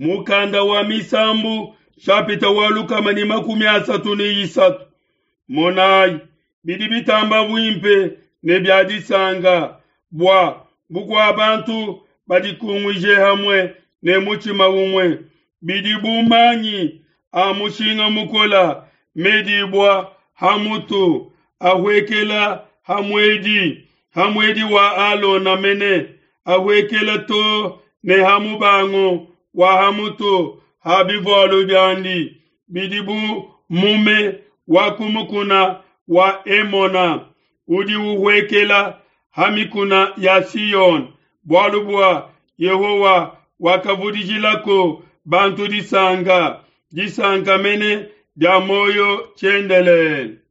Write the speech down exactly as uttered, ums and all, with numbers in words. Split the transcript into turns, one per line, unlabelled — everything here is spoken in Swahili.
mukanda wa misambu shapita waluka mani makumi asatu ni isatu. Monai bidi bitamba bwimpe ne byadisanga bwa bukwa abantu badikungwije hamwe ne muchima umwe bidi bumanyi amushinga mukola medibwa hamutu ahwekela hamwedi hamwedi wa alo na mene ahwekela to ne hamubango wa hamutu habivolo byandi bidibu mume wa kumukuna wa emona udi uhwekela hamikuna ya Sion bwalubwa Yehowa wakavudijilako bantu disanga disanga mene dia moyo chendele.